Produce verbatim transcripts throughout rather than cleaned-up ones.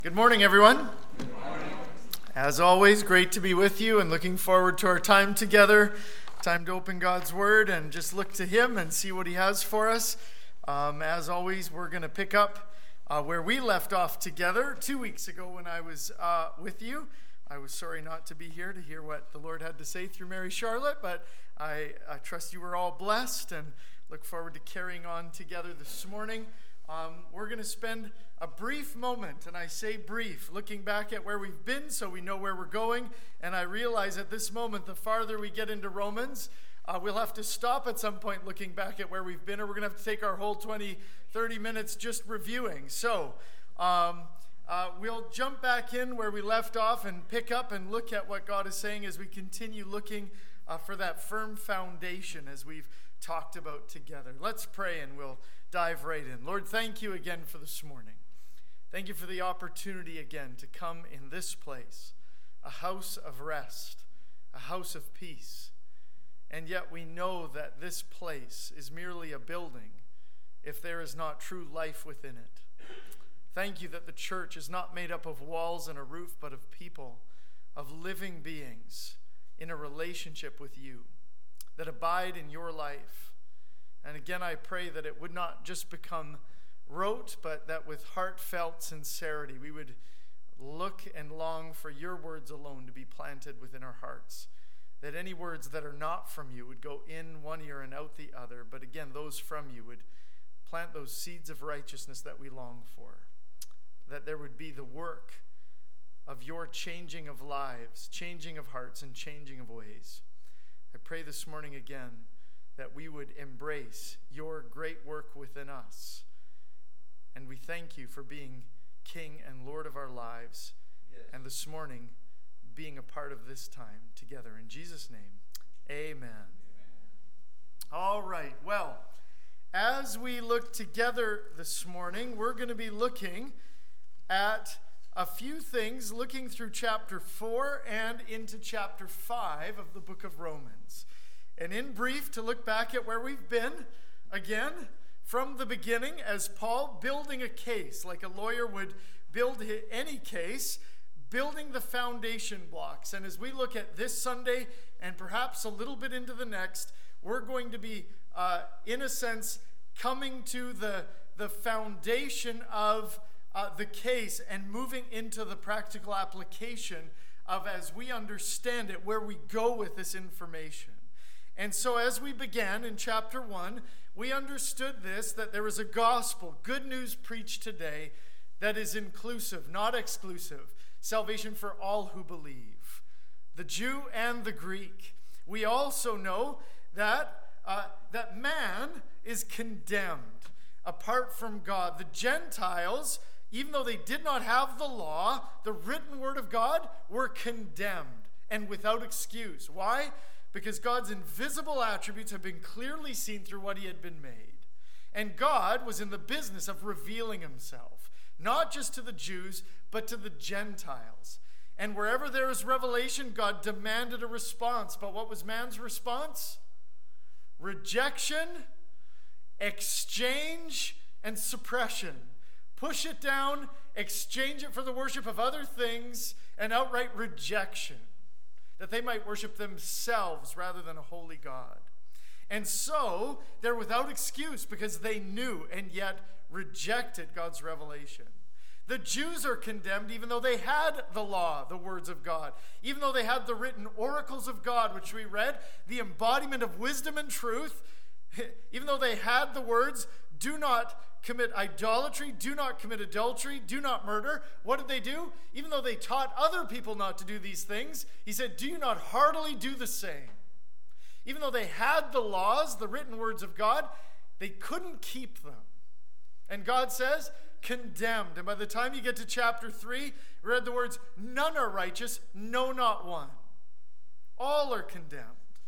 Good morning, everyone. Good morning. As always, great to be with you and looking forward to our time together. Time to open God's Word and just look to Him and see what He has for us. Um, as always, we're going to pick up uh, where we left off together two weeks ago when I was uh, with you. I was sorry not to be here to hear what the Lord had to say through Mary Charlotte, but I, I trust you were all blessed and look forward to carrying on together this morning. Um, we're going to spend a brief moment, and I say brief, looking back at where we've been so we know where we're going. And I realize at this moment, the farther we get into Romans, uh, we'll have to stop at some point looking back at where we've been, or we're going to have to take our whole twenty, thirty minutes just reviewing. So um, uh, we'll jump back in where we left off and pick up and look at what God is saying as we continue looking uh, for that firm foundation as we've talked about together. Let's pray and we'll dive right in. Lord, thank you again for this morning. Thank you for the opportunity again to come in this place, a house of rest, a house of peace. And yet we know that this place is merely a building if there is not true life within it. Thank you that the church is not made up of walls and a roof, but of people, of living beings in a relationship with you that abide in your life. And again, I pray that it would not just become rote, but that with heartfelt sincerity, we would look and long for your words alone to be planted within our hearts. That any words that are not from you would go in one ear and out the other. But again, those from you would plant those seeds of righteousness that we long for. That there would be the work of your changing of lives, changing of hearts, and changing of ways. I pray this morning again that we would embrace your great work within us. And we thank you for being King and Lord of our lives. Yes. And this morning, being a part of this time together. In Jesus' name, amen. Amen. All right, well, as we look together this morning, we're going to be looking at a few things, looking through chapter four and into chapter five of the book of Romans. And in brief, to look back at where we've been, again, from the beginning, as Paul building a case, like a lawyer would build any case, building the foundation blocks. And as we look at this Sunday, and perhaps a little bit into the next, we're going to be, uh, in a sense, coming to the, the foundation of uh, the case and moving into the practical application of, as we understand it, where we go with this information. And so as we began in chapter one, we understood this, that there is a gospel, good news preached today, that is inclusive, not exclusive. Salvation for all who believe, the Jew and the Greek. We also know that, uh, that man is condemned apart from God. The Gentiles, even though they did not have the law, the written word of God, were condemned and without excuse. Why? Because God's invisible attributes have been clearly seen through what he had been made. And God was in the business of revealing himself, not just to the Jews, but to the Gentiles. And wherever there is revelation, God demanded a response. But what was man's response? Rejection, exchange, and suppression. Push it down, exchange it for the worship of other things, and outright rejection, that they might worship themselves rather than a holy God. And so they're without excuse because they knew and yet rejected God's revelation. The Jews are condemned even though they had the law, the words of God, even though they had the written oracles of God, which we read, the embodiment of wisdom and truth, even though they had the words, do not commit idolatry, do not commit adultery, do not murder. What did they do? Even though they taught other people not to do these things, he said, do you not heartily do the same? Even though they had the laws, the written words of God, they couldn't keep them. And God says, condemned. And by the time you get to chapter three, we read the words, none are righteous, no, not one. All are condemned.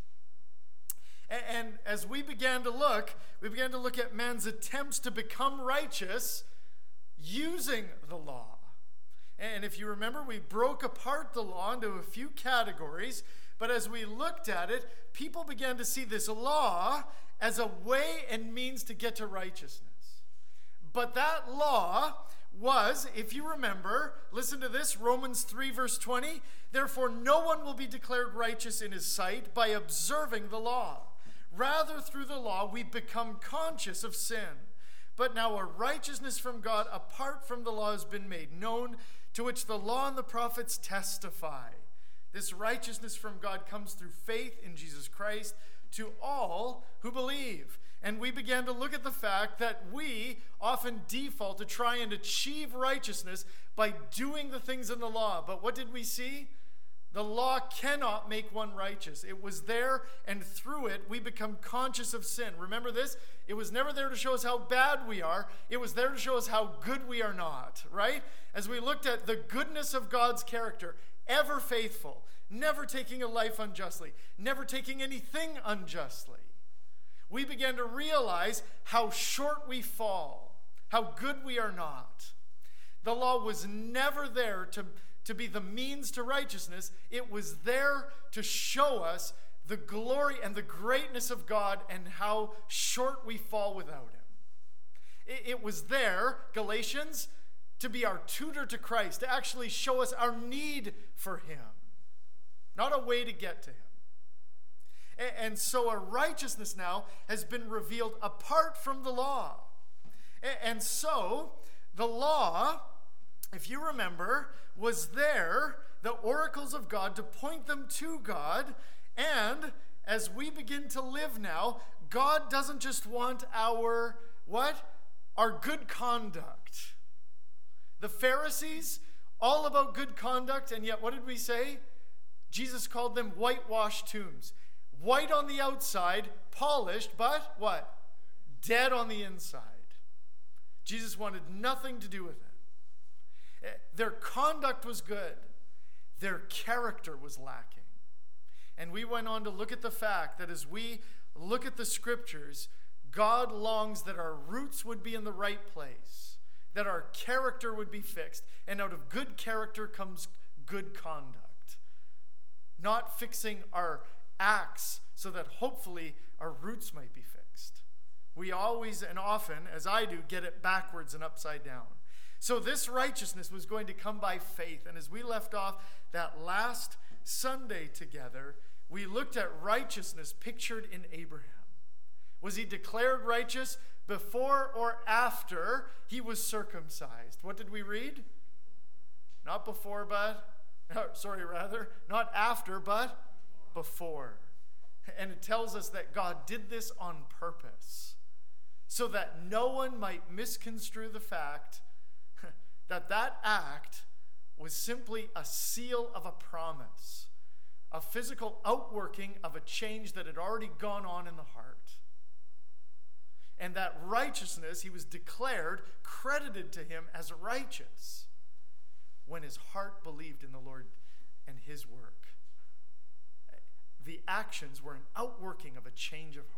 And as we began to look, we began to look at man's attempts to become righteous using the law. And if you remember, we broke apart the law into a few categories. But as we looked at it, people began to see this law as a way and means to get to righteousness. But that law was, if you remember, listen to this, Romans three verse twenty, therefore no one will be declared righteous in his sight by observing the law. Rather, through the law, we become conscious of sin. But now a righteousness from God apart from the law has been made known, to which the law and the prophets testify. This righteousness from God comes through faith in Jesus Christ to all who believe. And we began to look at the fact that we often default to try and achieve righteousness by doing the things in the law. But what did we see? The law cannot make one righteous. It was there, and through it, we become conscious of sin. Remember this? It was never there to show us how bad we are. It was there to show us how good we are not, right? As we looked at the goodness of God's character, ever faithful, never taking a life unjustly, never taking anything unjustly, we began to realize how short we fall, how good we are not. The law was never there to, to be the means to righteousness. It was there to show us the glory and the greatness of God and how short we fall without him. It, it was there, Galatians, to be our tutor to Christ, to actually show us our need for him, not a way to get to him. And, and so a righteousness now has been revealed apart from the law. And, and so the law, if you remember, was there, the oracles of God, to point them to God. And as we begin to live now, God doesn't just want our, what? Our good conduct. The Pharisees, all about good conduct, and yet what did we say? Jesus called them whitewashed tombs. White on the outside, polished, but what? Dead on the inside. Jesus wanted nothing to do with it. Their conduct was good. Their character was lacking. And we went on to look at the fact that as we look at the scriptures, God longs that our roots would be in the right place, that our character would be fixed, and out of good character comes good conduct. Not fixing our acts so that hopefully our roots might be fixed. We always and often, as I do, get it backwards and upside down. So this righteousness was going to come by faith. And as we left off that last Sunday together, we looked at righteousness pictured in Abraham. Was he declared righteous before or after he was circumcised? What did we read? Not before, but, sorry, rather, not after, but before. And it tells us that God did this on purpose, so that no one might misconstrue the fact that that act was simply a seal of a promise, a physical outworking of a change that had already gone on in the heart. And that righteousness, he was declared, credited to him as righteous when his heart believed in the Lord and his work. The actions were an outworking of a change of heart.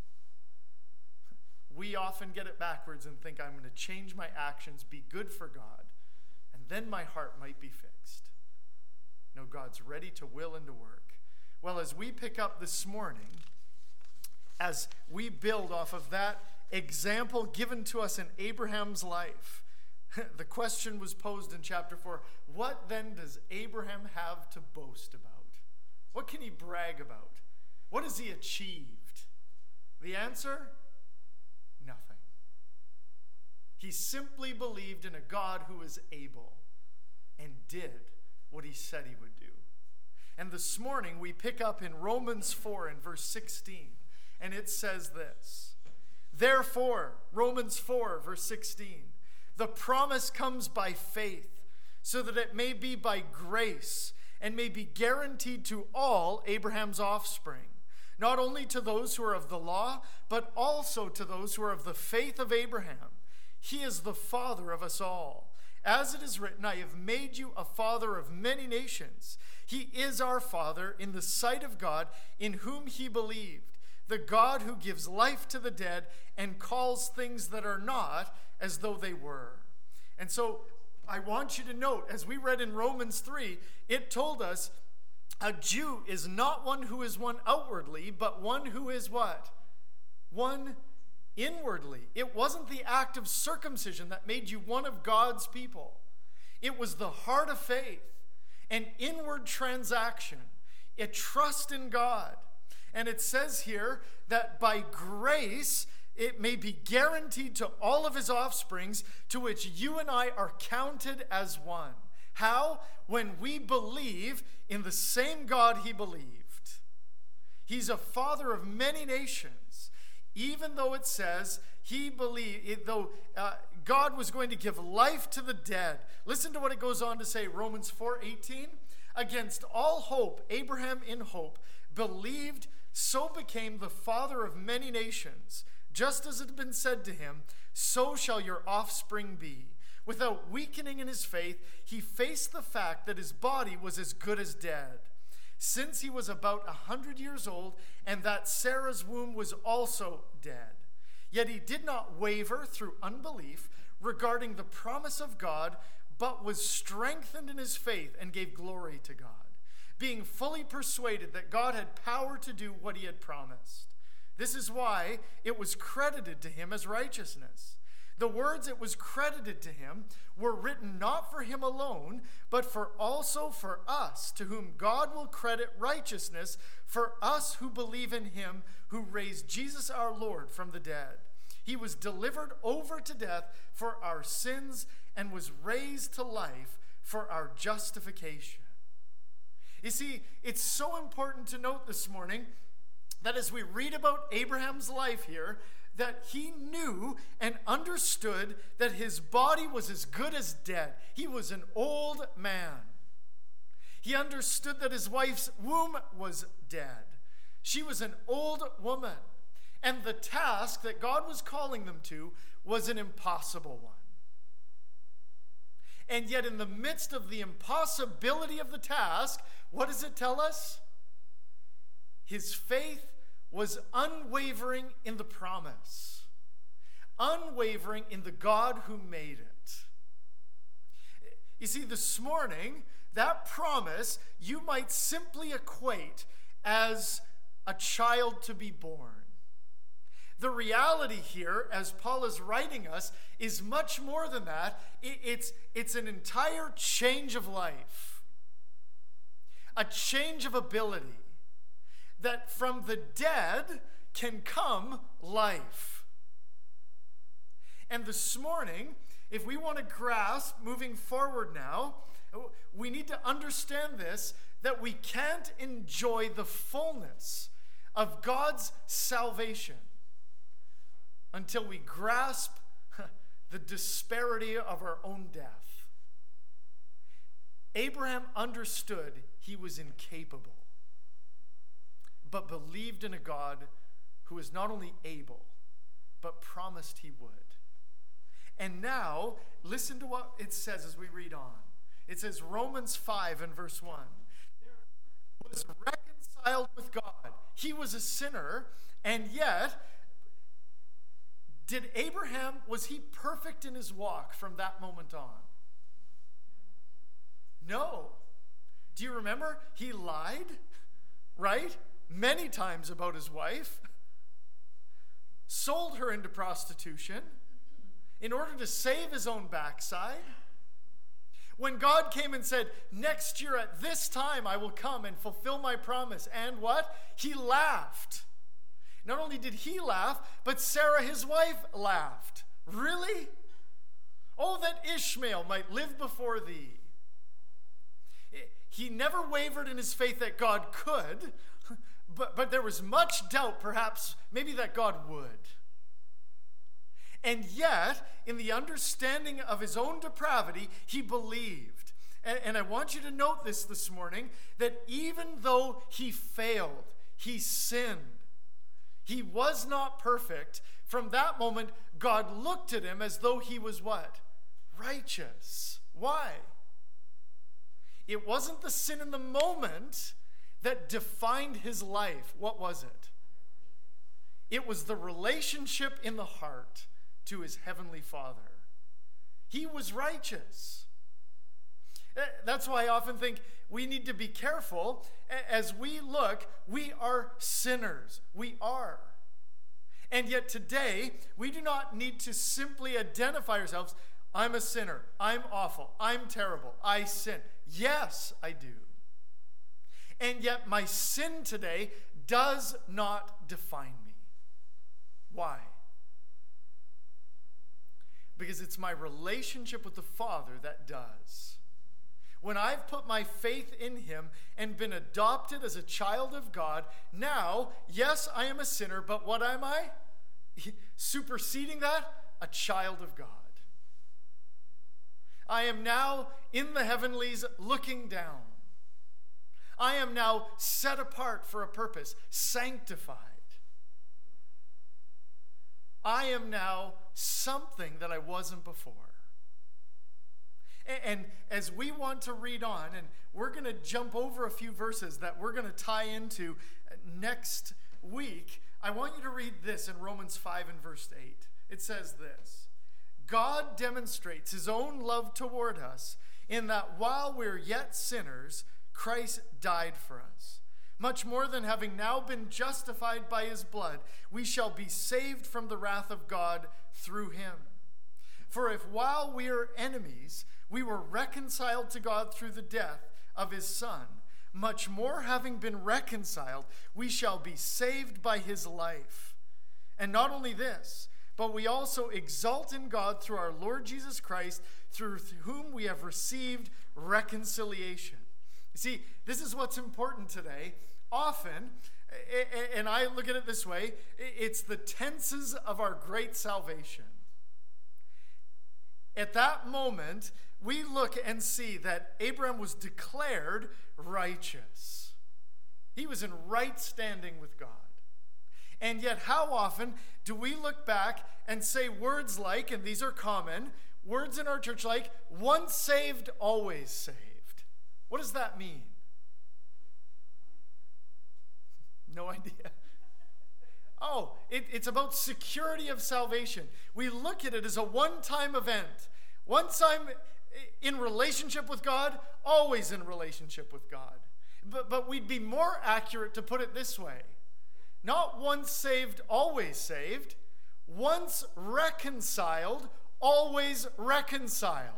We often get it backwards and think, I'm going to change my actions, be good for God, and then my heart might be fixed. No, God's ready to will and to work. Well, as we pick up this morning, as we build off of that example given to us in Abraham's life, the question was posed in chapter four, what then does Abraham have to boast about? What can he brag about? What has he achieved? The answer? Nothing. He simply believed in a God who is able and did what he said he would do. And this morning we pick up in Romans four in verse sixteen, and it says this: Therefore, Romans four verse sixteen, the promise comes by faith, so that it may be by grace and may be guaranteed to all Abraham's offspring, not only to those who are of the law, but also to those who are of the faith of Abraham. He is the father of us all. As it is written, I have made you a father of many nations. He is our father in the sight of God, in whom he believed, the God who gives life to the dead and calls things that are not as though they were. And so I want you to note, as we read in Romans three, it told us a Jew is not one who is one outwardly, but one who is what? One inwardly. It wasn't the act of circumcision that made you one of God's people. It was the heart of faith, an inward transaction, a trust in God. And it says here that by grace it may be guaranteed to all of his offsprings, to which you and I are counted as one. How? When we believe in the same God he believed. He's a father of many nations. Even though it says he believed, though uh, God was going to give life to the dead. Listen to what it goes on to say, Romans four eighteen. Against all hope, Abraham in hope believed, so became the father of many nations. Just as it had been said to him, so shall your offspring be. Without weakening in his faith, he faced the fact that his body was as good as dead, since he was about a hundred years old, and that Sarah's womb was also dead. Yet he did not waver through unbelief regarding the promise of God, but was strengthened in his faith and gave glory to God, being fully persuaded that God had power to do what he had promised. This is why it was credited to him as righteousness. The words "it was credited to him" were written not for him alone, but for also for us, to whom God will credit righteousness, for us who believe in him who raised Jesus our Lord from the dead. He was delivered over to death for our sins and was raised to life for our justification. You see, it's so important to note this morning that as we read about Abraham's life here, that he knew and understood that his body was as good as dead. He was an old man. He understood that his wife's womb was dead. She was an old woman. And the task that God was calling them to was an impossible one. And yet in the midst of the impossibility of the task, what does it tell us? His faith was unwavering in the promise, unwavering in the God who made it. You see, this morning, that promise you might simply equate as a child to be born. The reality here, as Paul is writing us, is much more than that. It's, it's an entire change of life, a change of ability, that from the dead can come life. And this morning, if we want to grasp moving forward now, we need to understand this, that we can't enjoy the fullness of God's salvation until we grasp the disparity of our own death. Abraham understood he was incapable, but believed in a God who is not only able, but promised he would. And now, listen to what it says as we read on. It says, Romans five and verse one. There was reconciled with God. He was a sinner, and yet, did Abraham, was he perfect in his walk from that moment on? No. Do you remember? He lied, right? Many times about his wife, sold her into prostitution in order to save his own backside. When God came and said, next year at this time I will come and fulfill my promise, and what? He laughed. Not only did he laugh, but Sarah, his wife, laughed. Really? Oh, that Ishmael might live before thee. He never wavered in his faith that God could, but, but there was much doubt, perhaps, maybe that God would. And yet, in the understanding of his own depravity, he believed. And, and I want you to note this this morning, that even though he failed, he sinned, he was not perfect. From that moment, God looked at him as though he was what? Righteous. Why? It wasn't the sin in the moment that defined his life. What was it? It was the relationship in the heart to his heavenly Father. He was righteous. That's why I often think we need to be careful as we look. We are sinners. We are. And yet today, we do not need to simply identify ourselves. I'm a sinner. I'm awful. I'm terrible. I sin. Yes, I do. And yet my sin today does not define me. Why? Because it's my relationship with the Father that does. When I've put my faith in him and been adopted as a child of God, now, yes, I am a sinner, but what am I? Superseding that, a child of God. I am now in the heavenlies looking down. I am now set apart for a purpose, sanctified. I am now something that I wasn't before. And as we want to read on, and we're going to jump over a few verses that we're going to tie into next week, I want you to read this in Romans five and verse eight. It says this: God demonstrates his own love toward us in that while we're yet sinners, Christ died for us. Much more than having now been justified by his blood, we shall be saved from the wrath of God through him. For if while we are enemies, we were reconciled to God through the death of his Son, much more having been reconciled, we shall be saved by his life. And not only this, but we also exult in God through our Lord Jesus Christ, through whom we have received reconciliation. You see, this is what's important today. Often, and I look at it this way, it's the tenses of our great salvation. At that moment, we look and see that Abraham was declared righteous. He was in right standing with God. And yet, how often do we look back and say words like, and these are common, words in our church like, once saved, always saved? What does that mean? No idea. Oh, it, it's about security of salvation. We look at it as a one-time event. Once I'm in relationship with God, always in relationship with God. But, but we'd be more accurate to put it this way. Not once saved, always saved. Once reconciled, always reconciled.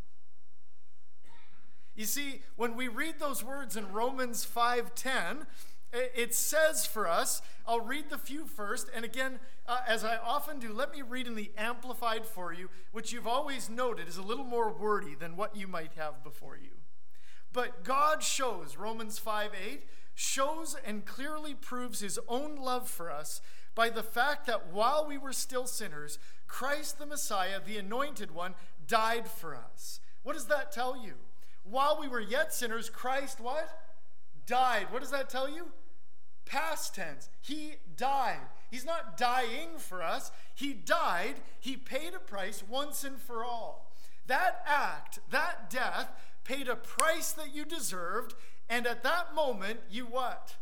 You see, when we read those words in Romans five ten, it says for us, I'll read the few first, and again, uh, as I often do, let me read in the Amplified for you, which you've always noted is a little more wordy than what you might have before you. But God shows, Romans five eight, shows and clearly proves his own love for us by the fact that while we were still sinners, Christ the Messiah, the Anointed One, died for us. What does that tell you? While we were yet sinners, Christ what? Died. What does that tell you? Past tense. He died. He's not dying for us. He died. He paid a price once and for all. That act, that death, paid a price that you deserved, and at that moment, you what?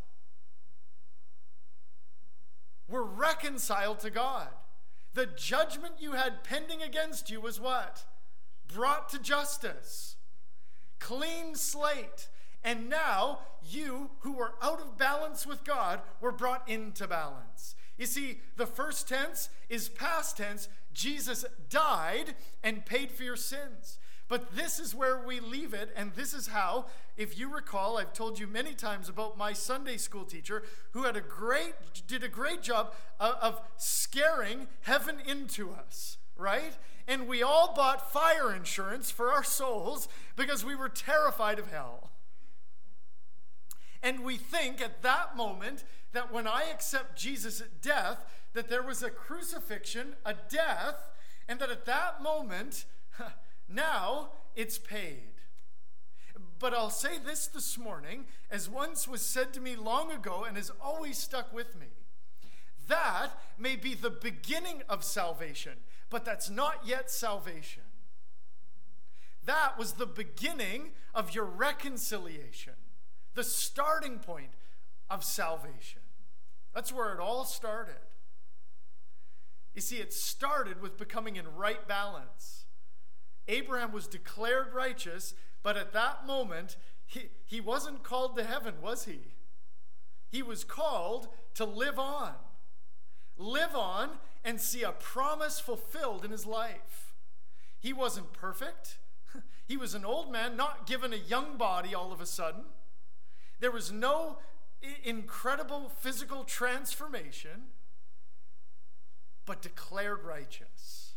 Were reconciled to God. The judgment you had pending against you was what? Brought to justice. Clean slate. And now, you who were out of balance with God were brought into balance. You see, the first tense is past tense. Jesus died and paid for your sins. But this is where we leave it, and this is how, if you recall, I've told you many times about my Sunday school teacher who had a great, did a great job of, of scaring heaven into us. Right? And we all bought fire insurance for our souls because we were terrified of hell. And we think at that moment that when I accept Jesus' death, that there was a crucifixion, a death, and that at that moment, now it's paid. But I'll say this this morning, as once was said to me long ago and has always stuck with me. That may be the beginning of salvation, but that's not yet salvation. That was the beginning of your reconciliation, the starting point of salvation. That's where it all started. You see, it started with becoming in right balance. Abraham was declared righteous, but at that moment, he, he wasn't called to heaven, was he? He was called to live on. live on and see a promise fulfilled in his life. He wasn't perfect. He was an old man, not given a young body all of a sudden. There was no incredible physical transformation, but declared righteous,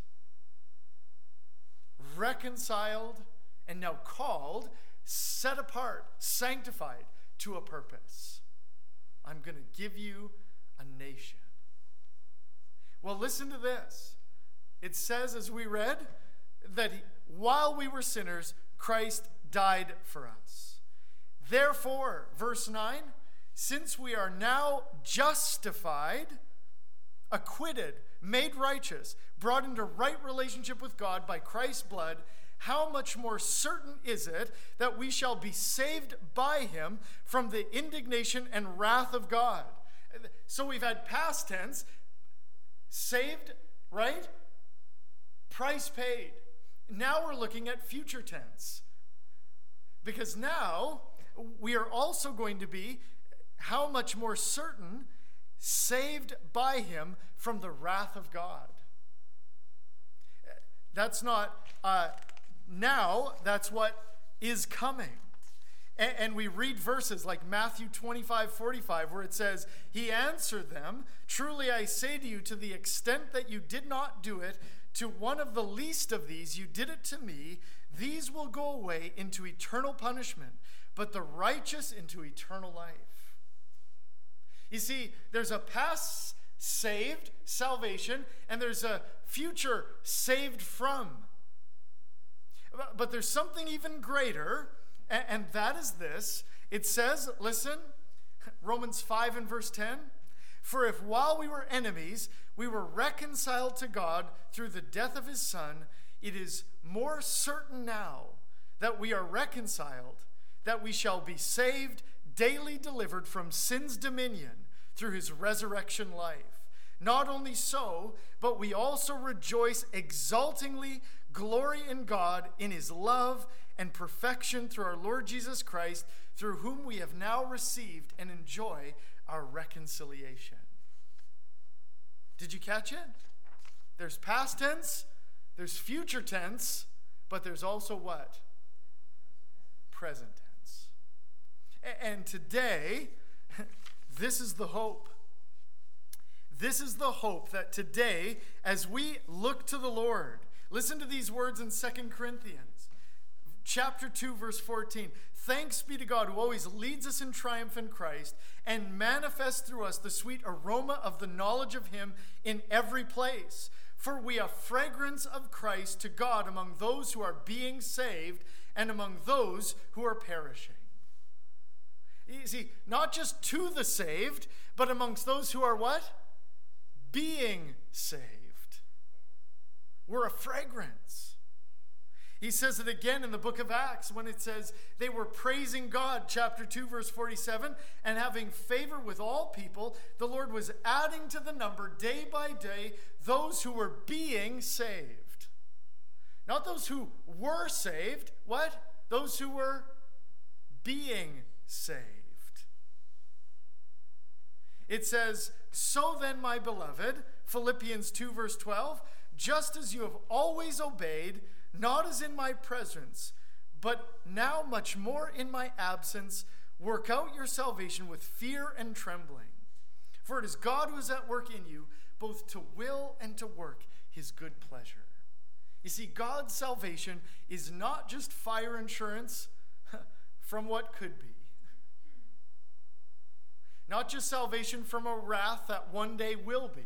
reconciled, and now called, set apart, sanctified to a purpose. I'm going to give you a nation. Well, listen to this. It says, as we read, that he, while we were sinners, Christ died for us. Therefore, verse nine, since we are now justified, acquitted, made righteous, brought into right relationship with God by Christ's blood, how much more certain is it that we shall be saved by him from the indignation and wrath of God? So we've had past tense, saved, right? Price paid. Now we're looking at future tense. Because now we are also going to be how much more certain, saved by him from the wrath of God. That's not uh, now, that's what is coming. And, and we read verses like Matthew twenty-five forty-five, where it says, he answered them, truly I say to you, to the extent that you did not do it to one of the least of these, you did it to me. These will go away into eternal punishment, but the righteous into eternal life. You see, there's a past saved, salvation, and there's a future saved from. But there's something even greater, and that is this. It says, listen, Romans five and verse ten, for if while we were enemies, we were reconciled to God through the death of his Son, it is more certain now that we are reconciled, that we shall be saved, daily delivered from sin's dominion through his resurrection life. Not only so, but we also rejoice exultingly, glory in God, in his love and perfection through our Lord Jesus Christ, through whom we have now received and enjoy our reconciliation. Did you catch it? There's past tense, there's future tense, but there's also what? Present tense. And today, this is the hope. This is the hope that today, as we look to the Lord, listen to these words in Second Corinthians, chapter two, verse fourteen. Thanks be to God who always leads us in triumph in Christ and manifests through us the sweet aroma of the knowledge of him in every place. For we are fragrance of Christ to God among those who are being saved and among those who are perishing. You see, not just to the saved, but amongst those who are what? Being saved. We're a fragrance. He says it again in the book of Acts when it says they were praising God, chapter two, verse forty-seven, and having favor with all people, the Lord was adding to the number day by day those who were being saved. Not those who were saved. What? Those who were being saved. It says, so then, my beloved, Philippians two, verse twelve, just as you have always obeyed, not as in my presence, but now much more in my absence, work out your salvation with fear and trembling. For it is God who is at work in you, both to will and to work his good pleasure. You see, God's salvation is not just fire insurance from what could be. Not just salvation from a wrath that one day will be,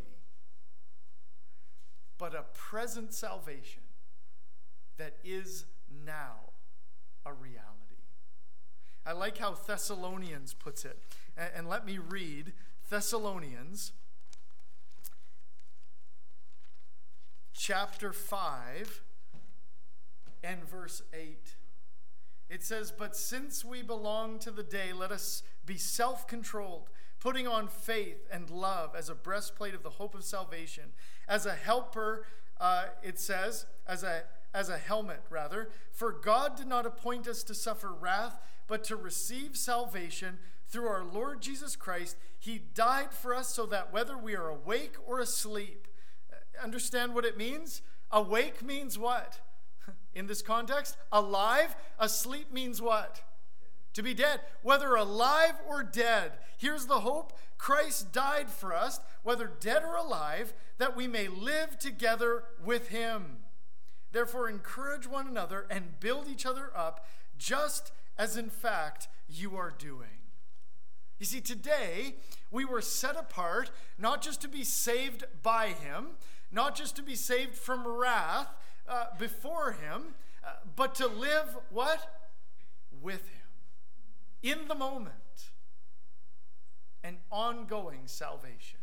but a present salvation that is now a reality. I like how Thessalonians puts it. And let me read Thessalonians chapter five and verse eight. It says, but since we belong to the day, let us be self-controlled, putting on faith and love as a breastplate of the hope of salvation. As a helper, uh, it says, as a as a helmet, rather. For God did not appoint us to suffer wrath, but to receive salvation through our Lord Jesus Christ. He died for us so that whether we are awake or asleep, understand what it means? Awake means what? In this context, alive. Asleep means what? To be dead. Whether alive or dead. Here's the hope. Christ died for us, whether dead or alive, that we may live together with him. Therefore, encourage one another and build each other up, just as in fact you are doing. You see, today we were set apart not just to be saved by him, not just to be saved from wrath uh, before him, uh, but to live what? With him. In the moment. An ongoing salvation.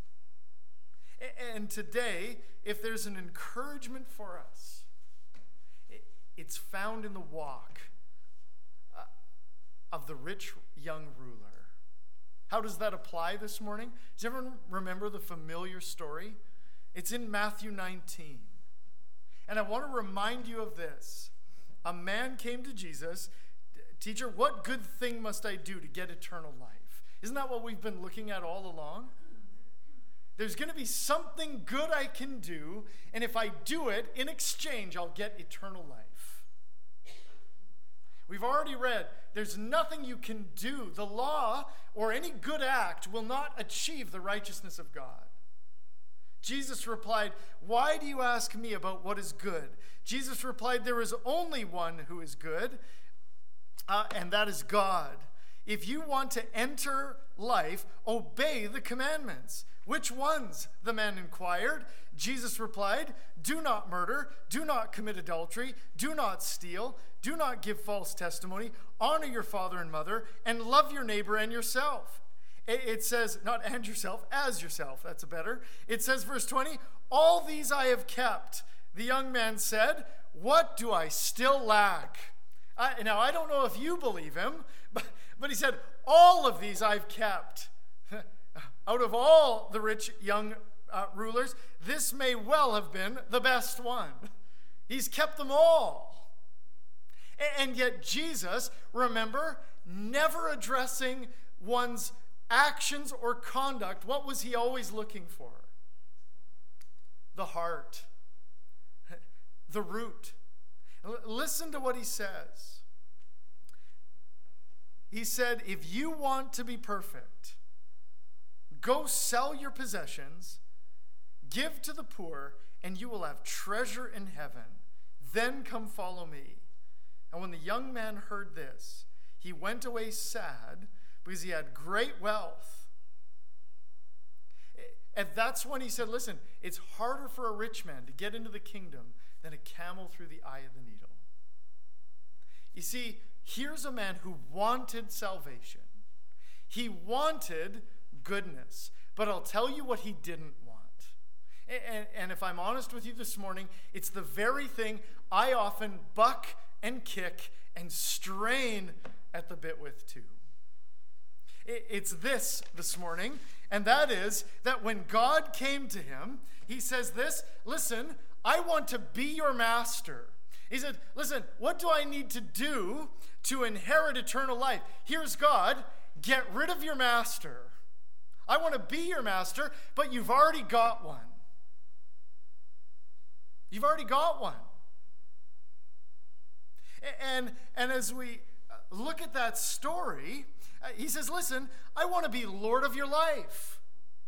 And today, if there's an encouragement for us, it's found in the walk uh, of the rich young ruler. How does that apply this morning? Does everyone remember the familiar story? It's in Matthew nineteen. And I want to remind you of this. A man came to Jesus, "Teacher, what good thing must I do to get eternal life?" Isn't that what we've been looking at all along? There's going to be something good I can do, and if I do it, in exchange, I'll get eternal life. We've already read, there's nothing you can do. The law or any good act will not achieve the righteousness of God. Jesus replied, "Why do you ask me about what is good?" Jesus replied, "There is only one who is good, uh, and that is God. If you want to enter life, obey the commandments." "Which ones?" the man inquired. Jesus replied, "Do not murder, do not commit adultery, do not steal, do not give false testimony, honor your father and mother, and love your neighbor and yourself." It says, not and yourself, as yourself. That's a better. It says, verse twenty, "All these I have kept." The young man said, "What do I still lack?" I, now, I don't know if you believe him, but, but he said, "All of these I've kept." Out of all the rich young uh, rulers, this may well have been the best one. He's kept them all. And yet Jesus, remember, never addressing one's actions or conduct. What was he always looking for? The heart. The root. L- listen to what he says. He said, "If you want to be perfect, go sell your possessions, give to the poor, and you will have treasure in heaven. Then come follow me." And when the young man heard this, he went away sad because he had great wealth. And that's when he said, listen, it's harder for a rich man to get into the kingdom than a camel through the eye of the needle. You see, here's a man who wanted salvation. He wanted goodness. But I'll tell you what he didn't want. And, and if I'm honest with you this morning, it's the very thing I often buck and kick and strain at the bit with too. It's this this morning, and that is that when God came to him, he says this, "Listen, I want to be your master." He said, "Listen, what do I need to do to inherit eternal life?" Here's God, "Get rid of your master. I want to be your master, but you've already got one." You've already got one. And, and as we look at that story, he says, listen, I want to be Lord of your life.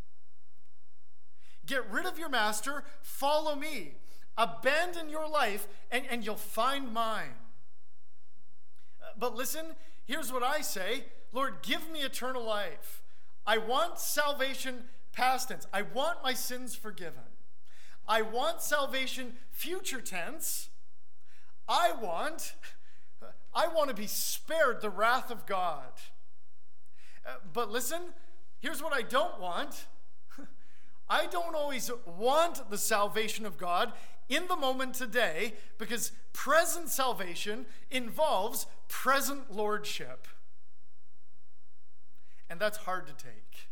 Get rid of your master, follow me. Abandon your life, and, and you'll find mine. But listen, here's what I say. Lord, give me eternal life. I want salvation past tense. I want my sins forgiven. I want salvation future tense. I want, I want to be spared the wrath of God. Uh, but listen, here's what I don't want. I don't always want the salvation of God in the moment today, because present salvation involves present lordship. And that's hard to take.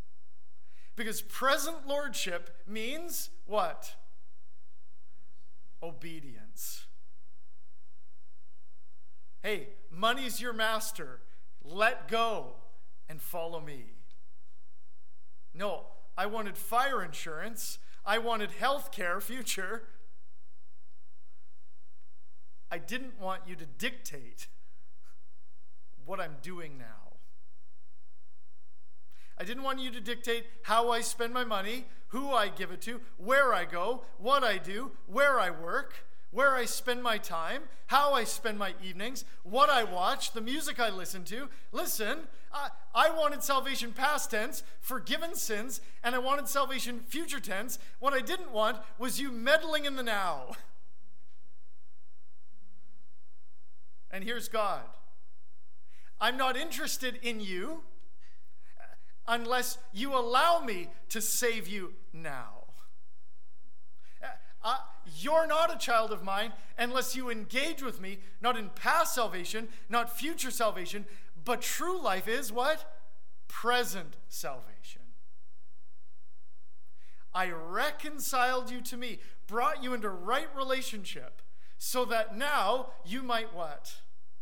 Because present lordship means what? obedience. Hey, money's your master. Let go and follow me. No, I wanted fire insurance. I wanted health care future. I didn't want you to dictate what I'm doing now. I didn't want you to dictate how I spend my money, who I give it to, where I go, what I do, where I work, where I spend my time, how I spend my evenings, what I watch, the music I listen to. Listen, I, I wanted salvation past tense, forgiven sins, and I wanted salvation future tense. What I didn't want was you meddling in the now. And here's God. I'm not interested in you unless you allow me to save you now. Uh, you're not a child of mine unless you engage with me, not in past salvation, not future salvation, but true life is what? Present salvation. I reconciled you to me, brought you into right relationship, so that now you might what?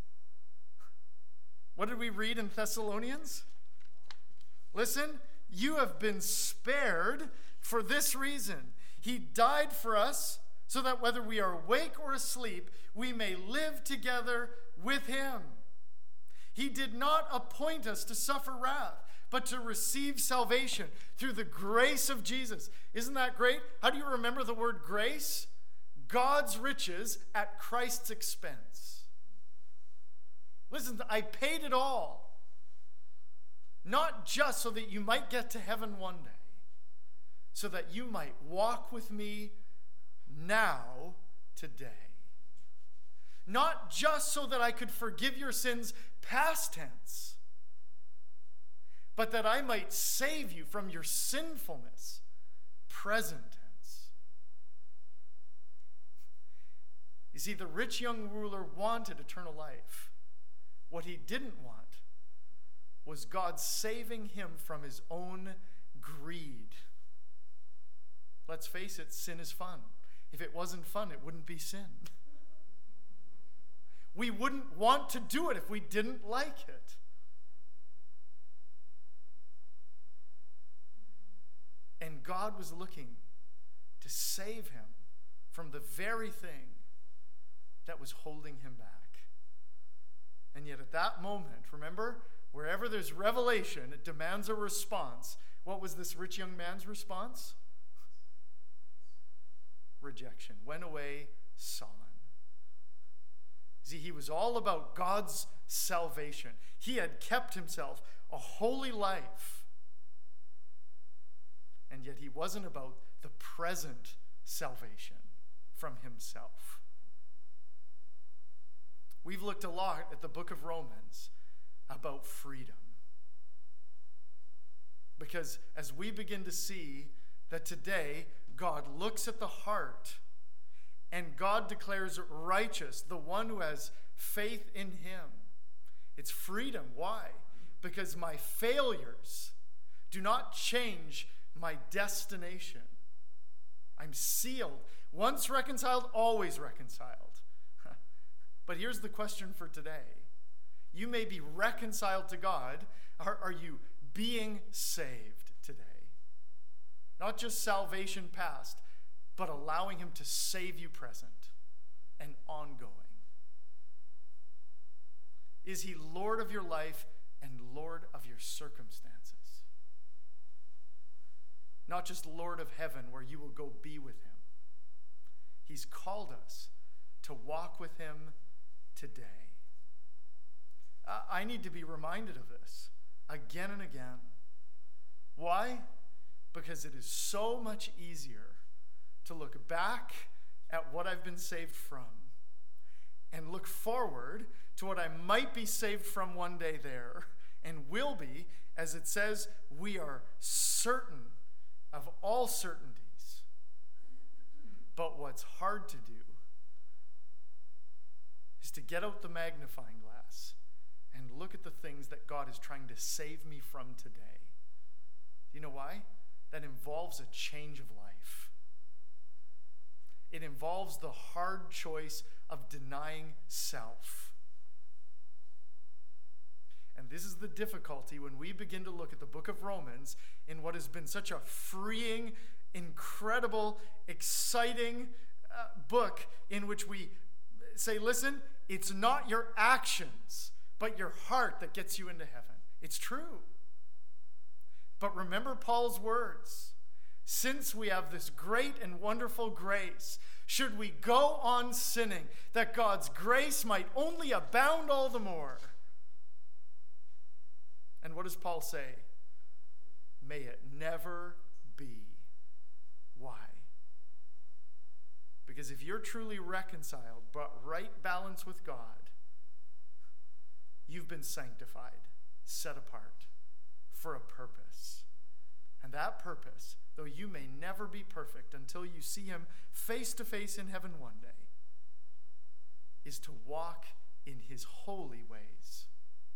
What did we read in Thessalonians? Listen, you have been spared for this reason. He died for us so that whether we are awake or asleep, we may live together with him. He did not appoint us to suffer wrath, but to receive salvation through the grace of Jesus. Isn't that great? How do you remember the word grace? God's riches at Christ's expense. Listen, I paid it all. Not just so that you might get to heaven one day, so that you might walk with me now, today. Not just so that I could forgive your sins past tense, but that I might save you from your sinfulness present tense. You see, the rich young ruler wanted eternal life. What he didn't want was God saving him from his own greed. Let's face it, sin is fun. If it wasn't fun, it wouldn't be sin. We wouldn't want to do it if we didn't like it. And God was looking to save him from the very thing that was holding him back. And yet at that moment, remember, wherever there's revelation, it demands a response. What was this rich young man's response? Rejection. Went away sullen. See, he was all about God's salvation. He had kept himself a holy life. And yet he wasn't about the present salvation from himself. We've looked a lot at the book of Romans about freedom. Because as we begin to see that today God looks at the heart and God declares righteous the one who has faith in him. It's freedom. Why? Because my failures do not change my destination. I'm sealed. Once reconciled, always reconciled. But here's the question for today. You may be reconciled to God. Are, are you being saved today? Not just salvation past, but allowing him to save you present and ongoing. Is he Lord of your life and Lord of your circumstances? Not just Lord of heaven where you will go be with him. He's called us to walk with him today. I need to be reminded of this again and again. Why? Because it is so much easier to look back at what I've been saved from and look forward to what I might be saved from one day there and will be, as it says, we are certain of all certainties. But what's hard to do is to get out the magnifying glass and look at the things that God is trying to save me from today. Do you know why? That involves a change of life. it involves the hard choice of denying self. And this is the difficulty when we begin to look at the book of Romans in what has been such a freeing, incredible, exciting uh, book in which we say, listen, it's not your actions, but your heart that gets you into heaven. It's true. But remember Paul's words. Since we have this great and wonderful grace, should we go on sinning that God's grace might only abound all the more? And what does Paul say? May it never be. Why? Because if you're truly reconciled, brought right balance with God, you've been sanctified, set apart for a purpose. And that purpose, though you may never be perfect until you see him face to face in heaven one day, is to walk in his holy ways.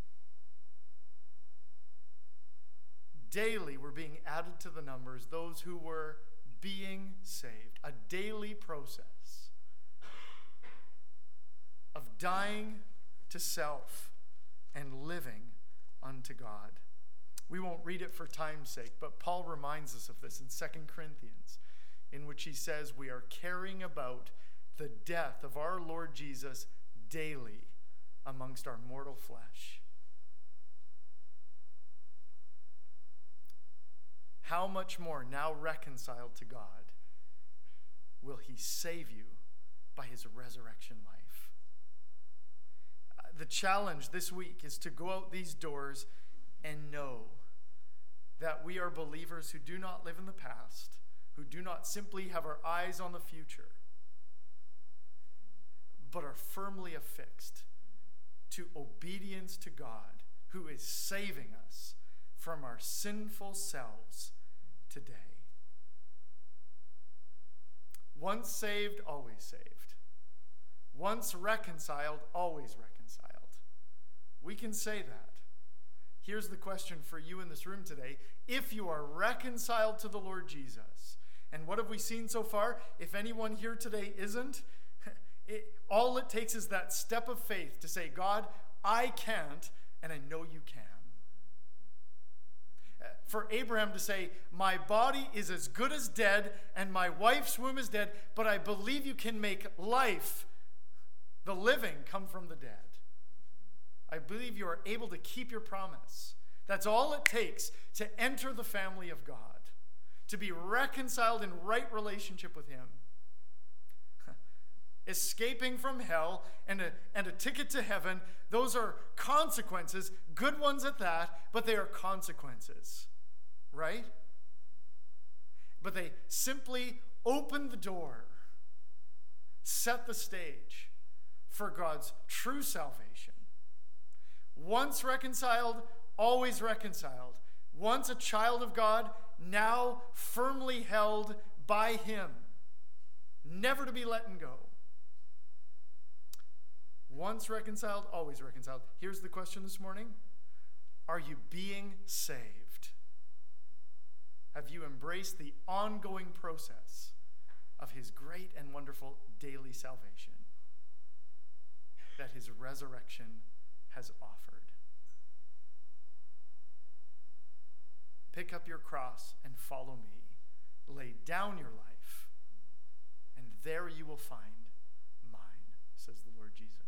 Daily we're being added to the numbers, those who were being saved. A daily process of dying to self and living unto God. We won't read it for time's sake, but Paul reminds us of this in Second Corinthians, in which he says we are carrying about the death of our Lord Jesus daily amongst our mortal flesh. How much more, now reconciled to God, will he save you by his resurrection life? Uh, the challenge this week is to go out these doors and know that we are believers who do not live in the past, who do not simply have our eyes on the future, but are firmly affixed to obedience to God, who is saving us from our sinful selves today. Once saved, always saved. Once reconciled, always reconciled. We can say that. Here's the question for you in this room today. If you are reconciled to the Lord Jesus, and what have we seen so far? If anyone here today isn't, it, all it takes is that step of faith to say, God, I can't, and I know you can. For Abraham to say, my body is as good as dead and my wife's womb is dead, but I believe you can make life, the living, come from the dead. I believe you are able to keep your promise. That's all it takes to enter the family of God, to be reconciled in right relationship with him. Escaping from hell and a, and a ticket to heaven, those are consequences, good ones at that, but they are consequences, right? But they simply open the door, set the stage for God's true salvation. Once reconciled, always reconciled. Once a child of God, now firmly held by him, never to be let go. Once reconciled, always reconciled. Here's the question this morning. Are you being saved? Have you embraced the ongoing process of his great and wonderful daily salvation that his resurrection has offered? Pick up your cross and follow me. Lay down your life, and there you will find mine, says the Lord Jesus.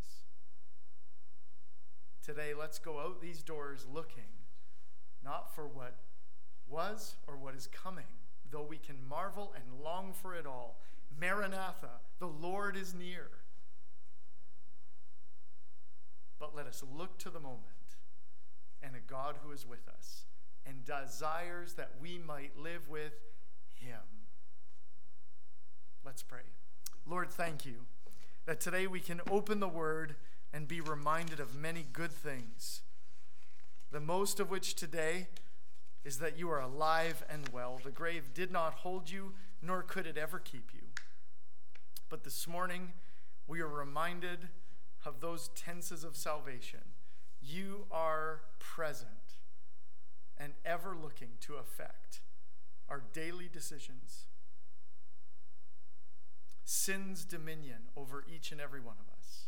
Today, let's go out these doors looking not for what was or what is coming, though we can marvel and long for it all. Maranatha, the Lord is near. But let us look to the moment and a God who is with us and desires that we might live with him. Let's pray. Lord, thank you that today we can open the word and be reminded of many good things, the most of which today is that you are alive and well. The grave did not hold you, nor could it ever keep you. But this morning, we are reminded of those tenses of salvation. You are present and ever looking to affect our daily decisions. sin's dominion over each and every one of us.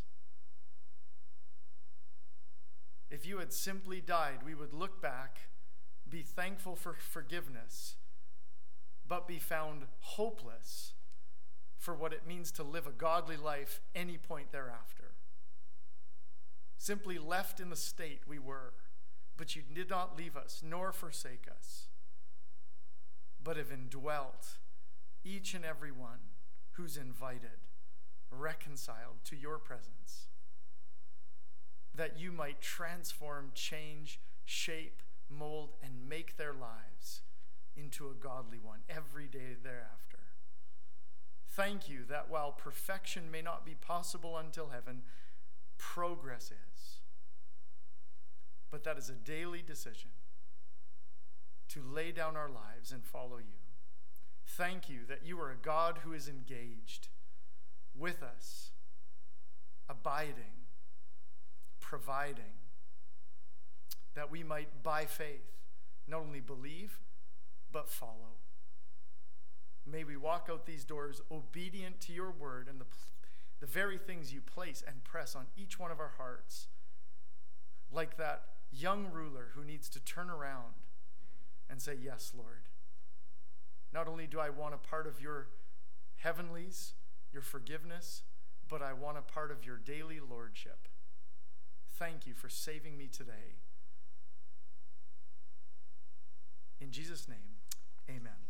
If you had simply died, we would look back, be thankful for forgiveness, but be found hopeless for what it means to live a godly life any point thereafter. Simply left in the state we were, but you did not leave us nor forsake us, but have indwelt each and every one who's invited, reconciled to your presence, that you might transform, change, shape, mold, and make their lives into a godly one every day thereafter. Thank you that while perfection may not be possible until heaven, progress is. But that is a daily decision to lay down our lives and follow you. Thank you that you are a God who is engaged with us, abiding, providing, that we might, by faith, not only believe, but follow. May we walk out these doors obedient to your word and the, the very things you place and press on each one of our hearts, like that young ruler who needs to turn around and say, yes, Lord. Not only do I want a part of your heavenlies, your forgiveness, but I want a part of your daily lordship. Thank you for saving me today. In Jesus' name, amen.